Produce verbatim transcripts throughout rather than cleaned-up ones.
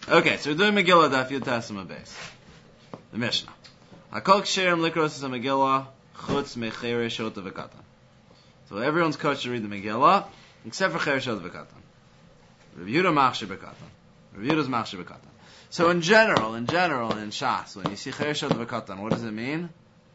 Okay, so we're doing Megillah Daf Yud Tasima Beis. The Mishnah. Hakol ksherim likros is a Megillah chutz mechere shota v'katan. So everyone's kosher to read the Megillah except for cher shota v'katan. Rav Yehuda machshir b'katan. Rav Yehuda's machshir b'katan. So in general, in general, in Shas, when you see cher shota v'katan, what does it mean?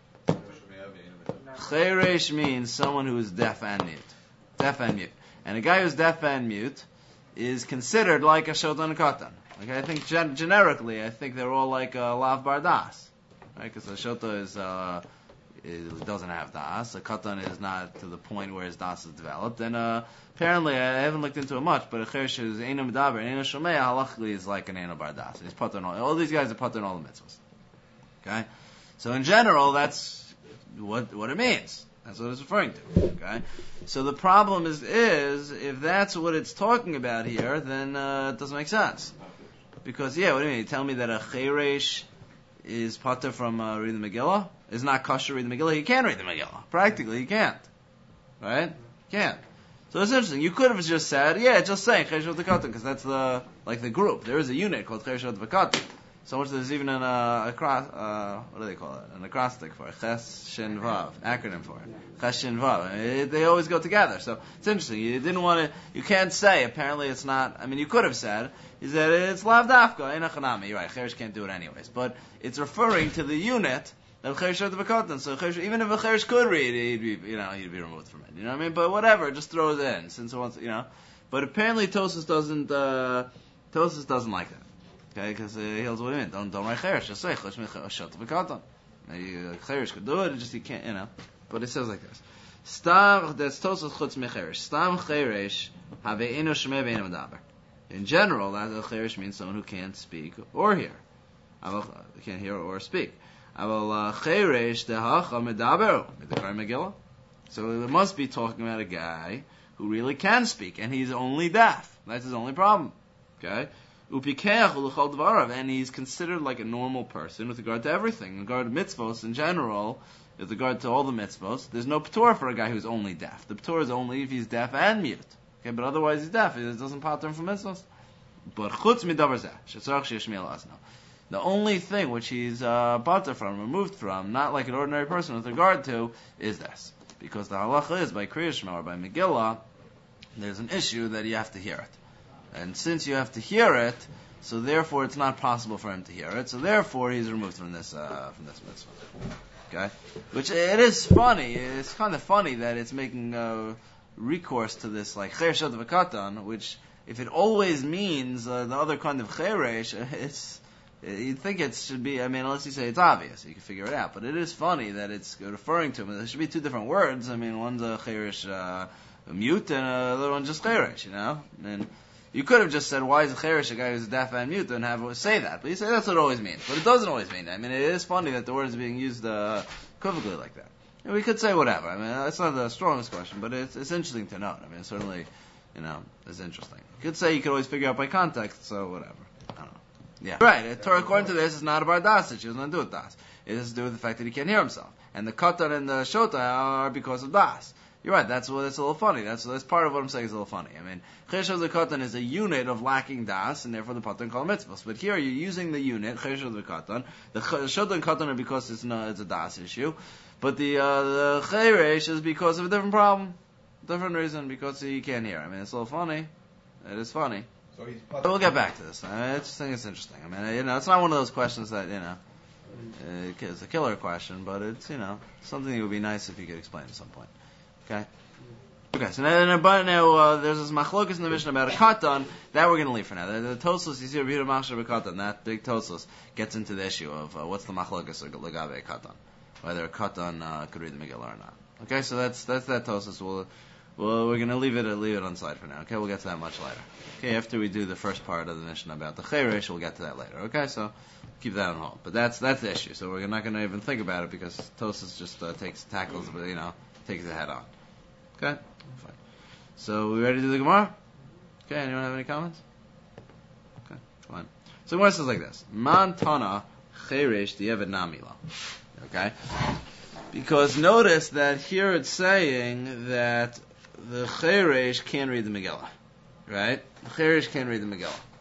Cheresh means someone who is deaf and mute. Deaf and mute. And a guy who's deaf and mute is considered like a shota v'katan. Okay, I think gen- generically, I think they're all like a lav bar das, right? Because the shota is, uh, is doesn't have das. The katan is not to the point where his das is developed. And uh, apparently, I haven't looked into it much, but a chersh is eino medaber, eino shomei, halachically is like an eino bar das. He's put on all. All these guys are put on all the mitzvahs. Okay, so in general, that's what what it means. That's what it's referring to. Okay, so the problem is is if that's what it's talking about here, then uh, it doesn't make sense. Because, yeah, what do you mean? You tell me that a cheresh is pater from uh, reading the Megillah? Is not kosher reading the Megillah? He can read the Megillah. Practically, he can't. Right? He can't. So it's interesting. You could have just said, yeah, just saying cheresh v'katan, because that's the, like the group. There is a unit called cheresh v'katan. So much there's even an uh, across, uh, what do they call it? An acrostic for it. Ches, Shin, Vav. Acronym for it. Ches, Shin, Vav. I mean, they always go together. So it's interesting. You didn't want to, you can't say, apparently it's not, I mean, you could have said, is that it's lav dafka, ena chanami. You're right, cheresh can't do it anyways. But it's referring to the unit of cheresh v'katan. So cheresh, even if a cheresh could read, he'd be, you know, he'd be removed from it. You know what I mean? But whatever, just throw it in, since it wants, you know. But apparently Tosas doesn't, uh, Tosas doesn't like that. Okay, because uh, he holds what do you mean? Don't don't write cheresh. Just say cheresh shota v'katan. Cheresh could do it. It just he can't, you know. But it says like this: Stam that's tosas chutz mecheresh. Stam cheresh have eino shmei ve'eino medaber. In general, that cheresh means someone who can't speak or hear. Can't hear or speak. Aval cheresh dehacha medaber medekar Megillah. So it must be talking about a guy who really can speak, and he's only deaf. That's his only problem. Okay. And he's considered like a normal person with regard to everything. With regard to mitzvos in general, with regard to all the mitzvos, there's no p'tor for a guy who's only deaf. The p'tor is only if he's deaf and mute. Okay, but otherwise he's deaf. It doesn't pater him from mitzvos. But chutz midavar zeh, shetzarach sheyishmiel asno. The only thing which he's uh, pater from, removed from, not like an ordinary person with regard to, is this. Because the halacha is by Kriya Shema or by Megillah, there's an issue that you have to hear it. And since you have to hear it, so therefore it's not possible for him to hear it. So therefore he's removed from this uh, from this mitzvah. Okay, which it is funny. It's kind of funny that it's making uh, recourse to this like cheresh shota v'katan, which if it always means uh, the other kind of cheresh, it's you'd think it should be. I mean, unless you say it's obvious, you can figure it out. But it is funny that it's referring to him. There should be two different words. I mean, one's a cheresh uh, mute, and the other one's just cheresh. You know, and you could have just said, why is a cheresh a guy who's deaf and mute, and have say that. But you say that's what it always means. But it doesn't always mean that. I mean, it is funny that the word is being used uh, equivocally like that. And we could say whatever. I mean, that's not the strongest question, but it's, it's interesting to note. I mean, certainly, you know, it's interesting. You could say you could always figure out by context, so whatever. I don't know. Yeah. Right. Torah, according to this, is not about das. It has nothing to do with das. It has to do with the fact that he can't hear himself. And the katan and the shota are because of das. You're right, that's what, that's a little funny. That's that's part of what I'm saying is a little funny. I mean, cheresh v'katan is a unit of lacking das, and therefore the pattern called mitzvahs. But here you're using the unit, cheresh v'katan. The shota and katan are because it's, no, it's a das issue. But the, uh, the cheresh is because of a different problem. Different reason, because he can't hear. I mean, it's a little funny. It is funny. So he's but we'll get back to this. I, mean, I just think it's interesting. I mean, you know, it's not one of those questions that, you know, uh, it's a killer question, but it's, you know, something that would be nice if you could explain at some point. Okay. Okay. So now, but now uh, there's this machlokas in the Mishnah about a katan that we're going to leave for now. The, the Tosfos you see over here, machshir b'katan. That big Tosfos gets into the issue of uh, what's the machlokas legabe katan, whether a katan uh, could read the Megillah or not. Okay. So that's that's that Tosfos. We'll, we'll we're going to leave it leave it on side for now. Okay. We'll get to that much later. Okay. After we do the first part of the Mishnah about the cheresh, we'll get to that later. Okay. So keep that on hold. But that's that's the issue. So we're not going to even think about it because Tosfos just uh, takes tackles, you know, takes it head on. Okay? Fine. So, we ready to do the Gemara? Okay, anyone have any comments? Okay, fine. So, the Gemara says like this. Man tana cheresh di'evet namila. Okay? Because notice that here it's saying that the cheresh can't read the Megillah. Right? The cheresh can't read the Megillah.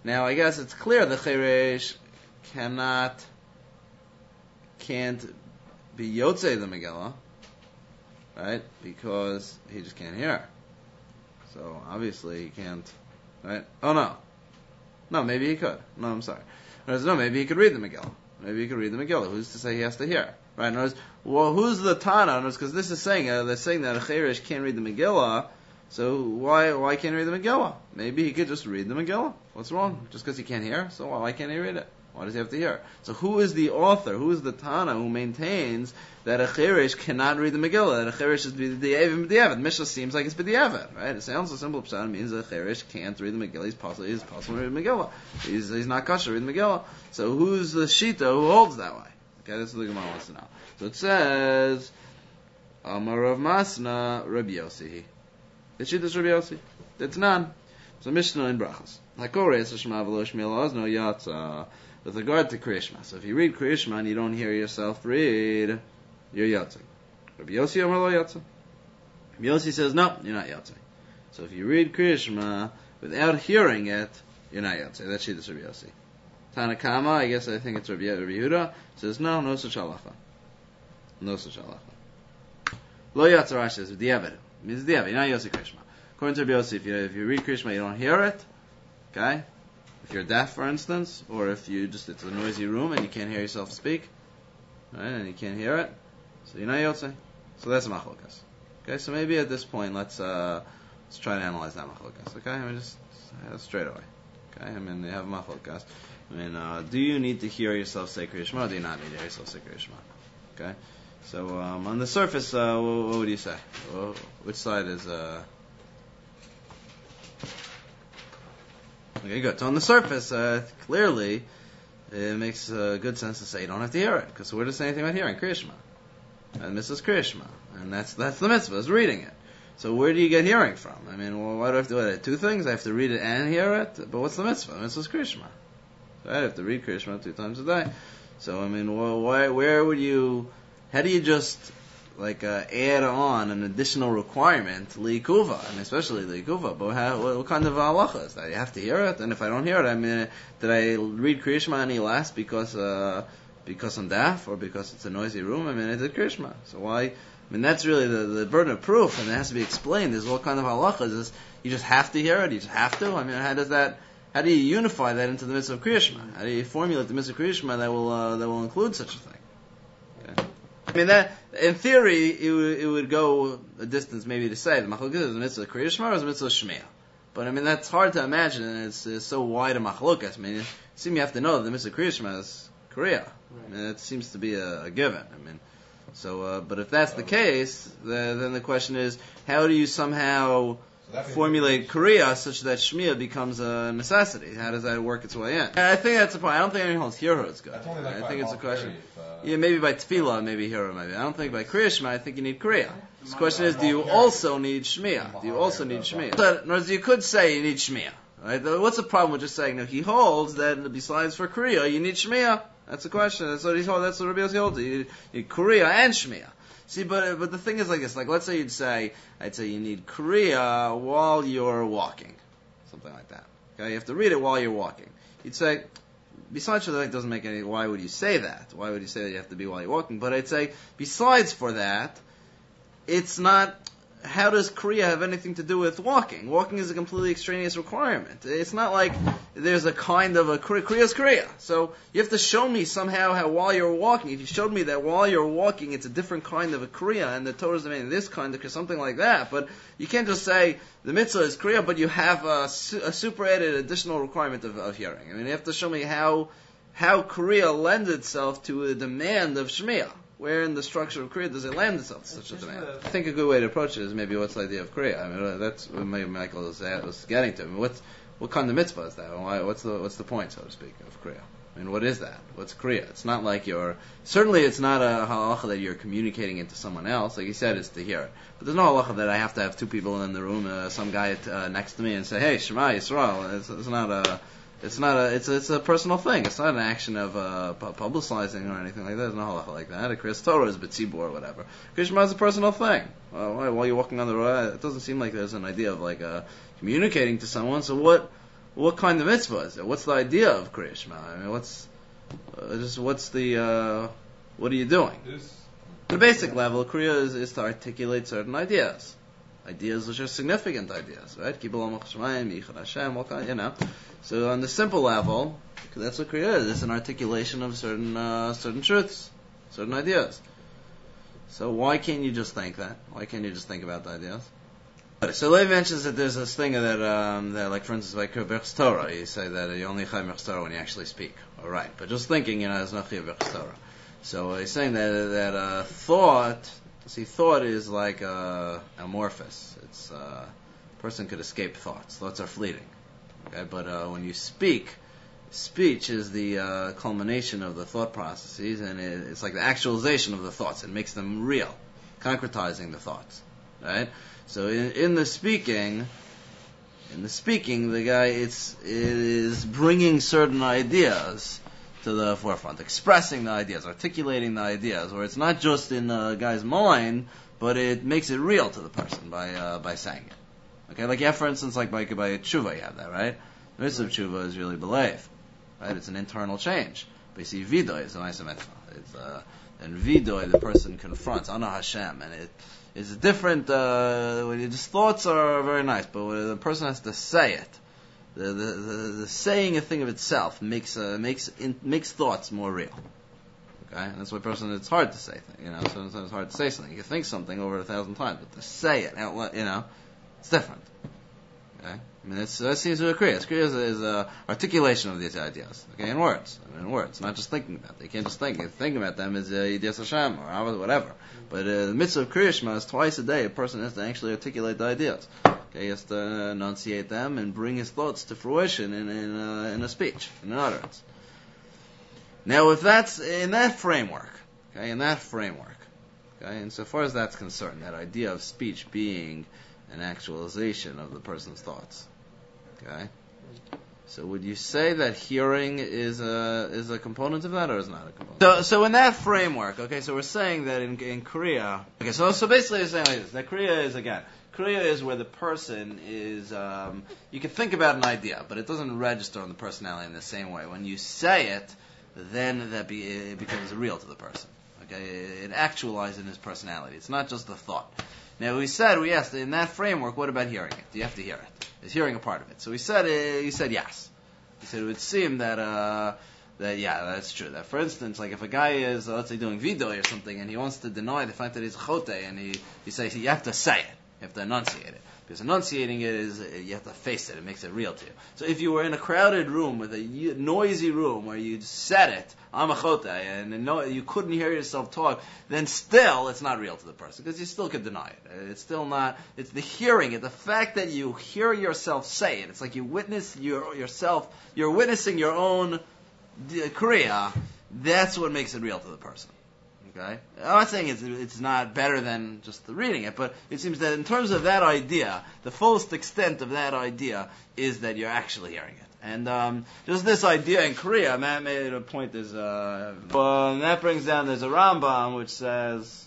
Now, I guess it's clear the Cheresh cannot, can't be Yotzei the Megillah, right? Because he just can't hear. So, obviously, he can't, right? Oh, no. No, maybe he could. No, I'm sorry. No, maybe he could read the Megillah. Maybe he could read the Megillah. Who's to say he has to hear? Right? In other words, well, who's the Tana? Because this is saying, uh, they're saying that a Cheresh can't read the Megillah, so why why can't he read the Megillah? Maybe he could just read the Megillah. What's wrong? Just because he can't hear? So why can't he read it? Why does he have to hear? So who is the author? Who is the Tana who maintains that a Cheresh cannot read the Megillah? That a Cheresh is b'di'evet b'di'evet. Mishnah seems like it's b'di'evet, right? It sounds so simple. Pshat means that a Cheresh can't read the Megillah. He's possible. He's possible to read the Megillah. He's he's not kosher to read the Megillah. So who's the Shita who holds that way? Okay, this is what the Gemara wants to know. So it says, Amar Rav Masna Rabbi Yossi. The Shita is Rabbi Yossi. It's none. So Mishnah in Brachos. Hakores Shema v'lo Shmiel Ozno Yatza. With regard to Kriyashma, so if you read Kriyashma and you don't hear yourself read, you're Yatzei. Rabbi Yossi Amar Lo Yatzei. Rabbi Yossi says, no, you're not Yatzei. So if you read Kriyashma without hearing it, you're not Yatzei. That's Shittas Rabbi Yossi. Tanakama, I guess I think it's Rabbi, Rabbi Yehuda, says, no, no such halacha. No such halacha. Lo Yatzei Rashi says, Diavad. Means Diavad, you're not Yossi Kriyashma. According to Rabbi Yossi, if you, if you read Kriyashma, you don't hear it, okay? If you're deaf, for instance, or if you just, it's a noisy room and you can't hear yourself speak, right, and you can't hear it, so you're not Yotzei. So that's a machlokas. Okay, so maybe at this point, let's, uh, let's try to analyze that machlokas, okay? I mean, just uh, straight away. Okay, I mean, you have machlokas. I mean, uh, do you need to hear yourself say Kriya Shema, or do you not need to hear yourself say Kriya Shema? Okay? So, um, on the surface, uh, what, what would you say? Well, which side is, uh, okay, good. So on the surface, uh, clearly, it makes uh, good sense to say you don't have to hear it, because where does it say anything about hearing? Kriya Shema. And Missus Kriya Shema. And that's that's the mitzvah, is reading it. So where do you get hearing from? I mean, well, why do I have to do it? Two things? I have to read it and hear it? But what's the mitzvah? Mitzvah's Kriya Shema. So I have to read Kriya Shema two times a day. So, I mean, well, why, where would you, how do you just, like, uh, add on an additional requirement, li'ikuva, I mean, especially li'ikuva, but how, what, what kind of halacha is that? You have to hear it, and if I don't hear it, I mean, did I read Kriya Shema any less because, uh, because I'm deaf, or because it's a noisy room? I mean, I did Kriya Shema. So why, I mean, that's really the, the burden of proof, and it has to be explained. There's all kind of halachas. Is you just have to hear it, you just have to? I mean, how does that, how do you unify that into the mitzvah of Kriya Shema? How do you formulate the mitzvah of Kriya Shema that will, uh, that will include such a thing? Okay. I mean, that, in theory, it would, it would go a distance maybe to say the machlokes is a mitzvah Kriya Shema or is a mitzvah Shmiya. But I mean, that's hard to imagine, and it's, it's so wide a machlokas. I mean, it seems you have to know that the mitzvah Kriya Shema is Kriya. I mean, it seems to be a, a given. I mean, so, uh, but if that's the case, the, then the question is, how do you somehow so formulate Kriya such that Shmiya becomes a necessity? How does that work its way in? And I think that's the point. I don't think anyone holds Hiro is good. Like I think it's a question. If, uh, yeah, maybe by Tefillah, maybe Hiro, maybe. I don't think by Kriya Shema, I think you need Kriya. The question is, do you also need Shmiya? Do you also need Shmiya? So, in other words, you could say you need Shmiya. Right? What's the problem with just saying, no, he holds that besides for Kriya, you need Shmiya? That's the question. That's what he's told. That's what Rabbi Yossi holds. You need Kriya and Shmiya. See, but but the thing is like this. Like, let's say you'd say, I'd say you need Kriya while you're walking, something like that. Okay, you have to read it while you're walking. You'd say, besides for that, it doesn't make any. Why would you say that? Why would you say that you have to be while you're walking? But I'd say, besides for that, it's not. How does Kriya have anything to do with walking? Walking is a completely extraneous requirement. It's not like there's a kind of a Kriya. Kriya's Kriya. So you have to show me somehow how while you're walking, if you showed me that while you're walking it's a different kind of a Kriya and the Torah is demanding this kind of something like that. But you can't just say the mitzvah is Kriya, but you have a, a super added additional requirement of, of hearing. I mean, you have to show me how how Kriya lends itself to a demand of Shmiya. Where in the structure of Kriya does it lend itself to such a demand? I think a good way to approach it is maybe what's the idea of Kriya. I mean, that's what Michael was, was getting to. I mean, what's, what kind of mitzvah is that? Why, what's the what's the point, so to speak, of Kriya? I mean, what is that? What's Kriya? It's not like you're, certainly it's not a halacha that you're communicating it to someone else. Like you said, it's to hear it. But there's no halacha that I have to have two people in the room, uh, some guy uh, next to me and say, hey, Shema Yisrael. It's, it's not a... It's not a. It's a, it's a personal thing. It's not an action of uh, publicizing or anything like that. There's no halacha like that. A Kriyas Torah is b'tzibur or whatever. Kriya Shema is a personal thing. Well, while you're walking on the road, it doesn't seem like there's an idea of like uh, communicating to someone. So what? what kind of mitzvah is it? What's the idea of Kriya Shema? I mean, what's uh, just what's the uh, what are you doing? This, the basic level, Kriya is, is to articulate certain ideas, ideas which are significant ideas, right? Kibbul Shemaim, Yichud Hashem, all kind, you know. So on the simple level, that's what Kriya is. It's an articulation of certain uh, certain truths, certain ideas. So why can't you just think that? Why can't you just think about the ideas? So Levi mentions that there's this thing that, um, that like for instance, like Birchas Torah, you say that you only chai Birchas Torah when you actually speak. All right, but just thinking, you know, there's no chai Birchas Torah. So he's saying that that uh, thought, see, thought is like uh, amorphous. It's uh, a person could escape thoughts. Thoughts are fleeting. Okay, but uh, when you speak, speech is the uh, culmination of the thought processes, and it, it's like the actualization of the thoughts. It makes them real, concretizing the thoughts. Right. So in, in the speaking, in the speaking, the guy it's it is bringing certain ideas to the forefront, expressing the ideas, articulating the ideas, where it's not just in the guy's mind, but it makes it real to the person by uh, by saying it. Okay, like yeah, for instance, like by by tshuva, you have that, right? The mitzvah of tshuva is really belief, right? It's an internal change. But you see, vidoy is a nice mitzvah. It's uh, and vidoy, the person confronts Ana Hashem, and it. It's a different, uh, when you just thoughts are very nice, but when the person has to say it, the the, the, the saying a thing of itself makes uh, makes in, makes thoughts more real. Okay, and that's why person it's hard to say things. You know, sometimes it's hard to say something. You can think something over a thousand times, but to say it out loud, you know, it's different. Okay, I mean it's, that seems to be kriya. Kriya is, is a articulation of these ideas. Okay, in words, I mean, in words, not just thinking about them. You can't just think. Thinking about them is Yidiyas Hashem or whatever. But uh, the mitzvah of Kriya Shema is twice a day. A person has to actually articulate the ideas. Okay, he has to enunciate them and bring his thoughts to fruition in in, uh, in a speech, in an utterance. Now, if that's in that framework, okay, in that framework, okay, and so far as that's concerned, that idea of speech being an actualization of the person's thoughts, okay. So would you say that hearing is a is a component of that, or is not a component? So, so in that framework, okay, so we're saying that in in Kriya, okay, so so basically we're saying like this, that Kriya is again, Kriya is where the person is, um, you can think about an idea, but it doesn't register on the personality in the same way. When you say it, then that be, it becomes real to the person. Okay, it actualizes in his personality. It's not just a thought. Now we said, we asked, in that framework, what about hearing it? Do you have to hear it? Is hearing a part of it? So we said, uh, he said yes. He said it would seem that, uh, that yeah, that's true. That for instance, like if a guy is, uh, let's say, doing vidoy or something, and he wants to deny the fact that he's a chote, and he, he says, you have to say it. You have to enunciate it. Because enunciating it is, uh, you have to face it. It makes it real to you. So if you were in a crowded room, with a noisy room, where you said it, I'm a chote, and no, you couldn't hear yourself talk, then still it's not real to the person, because you still could deny it. It's still not, it's the hearing it, the fact that you hear yourself say it. It's like you witness your, yourself, you're witnessing your own kriya, that's what makes it real to the person. Okay? I'm not saying it's, it's not better than just reading it, but it seems that in terms of that idea, the fullest extent of that idea is that you're actually hearing it. And um, just this idea in Korea, Matt made a point, is, uh, well, that brings down, there's a Rambam which says,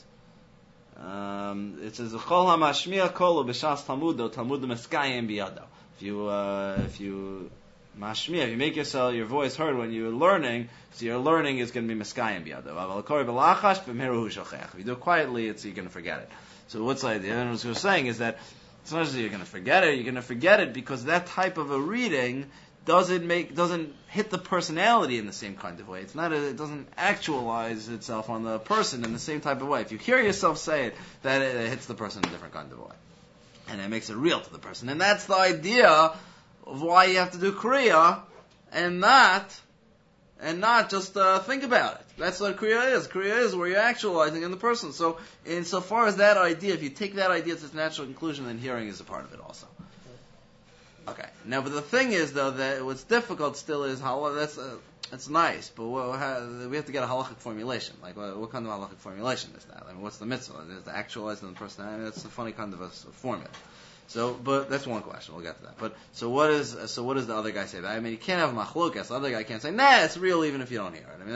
um, it says, Chol ha-mashmiya kolo b'shas tamudo, tamudo meskayim biyado. If you, uh, if you, mashmiya, if you make yourself, your voice heard when you're learning, so your learning is going to be meskayim biyado. If you do it quietly, it's, you're going to forget it. So what's the idea? And what we're saying is that it's not just that you're going to forget it, you're going to forget it because that type of a reading doesn't make, doesn't hit the personality in the same kind of way. It's not, a, it doesn't actualize itself on the person in the same type of way. If you hear yourself say it, that it, it hits the person in a different kind of way. And it makes it real to the person. And that's the idea of why you have to do Kriya, and not, and not just uh, think about it. That's what Kriya is. Kriya is where you're actualizing in the person. So, insofar as that idea, if you take that idea to its natural conclusion, then hearing is a part of it also. Okay. Now, but the thing is, though, that what's difficult still is how that's uh, that's nice, but what, how, we have to get a halachic formulation. Like, what, what kind of halachic formulation is that? I mean, what's the mitzvah? Is it to actualize in the person? I mean, that's a funny kind of a, a formula. So, but that's one question. We'll get to that. But so, what is so? What does the other guy say? I mean, you can't have machlokas. The other guy can't say, "Nah, it's real even if you don't hear it." I mean, that,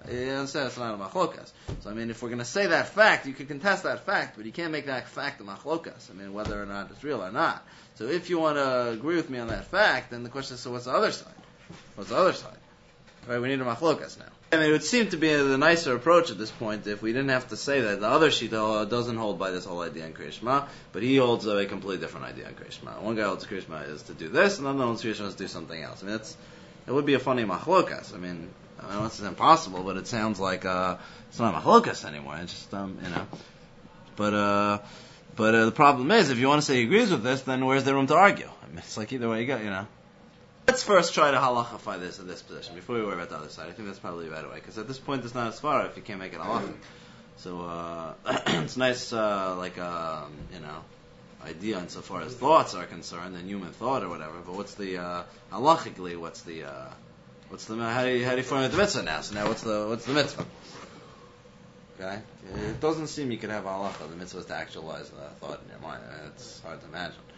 You understand? It's not a machlokas. So I mean, if we're going to say that fact, you can contest that fact, but you can't make that fact a machlokas. I mean, whether or not it's real or not. So if you want to agree with me on that fact, then the question is, so what's the other side? What's the other side? Right, we need a machlokas now. I mean, it would seem to be the nicer approach at this point if we didn't have to say that. The other shita doesn't hold by this whole idea in Kriya Shema, but he holds a completely different idea in Kriya Shema. One guy holds Kriya Shema is to do this, and another holds Kriya Shema is to do something else. I mean, it's, it would be a funny machlokas. I mean, I don't know if it's impossible, but it sounds like uh, it's not machlokas anymore. It's just, um, you know. But uh, but uh, the problem is, if you want to say he agrees with this, then where's the room to argue? I mean, it's like either way you go, you know. Let's first try to halachify this in this position before we worry about the other side. I think that's probably a better way, because at this point it's not as far if you can't make it halachic. So uh, it's nice, uh, like um, you know, idea insofar as thoughts are concerned and human thought or whatever. But what's the uh, halachically? What's the uh, what's the how do you how do you formulate the mitzvah now? So now what's the what's the mitzvah? Okay, it doesn't seem you could have halacha. The mitzvah is to actualize the thought in your mind. It's hard to imagine.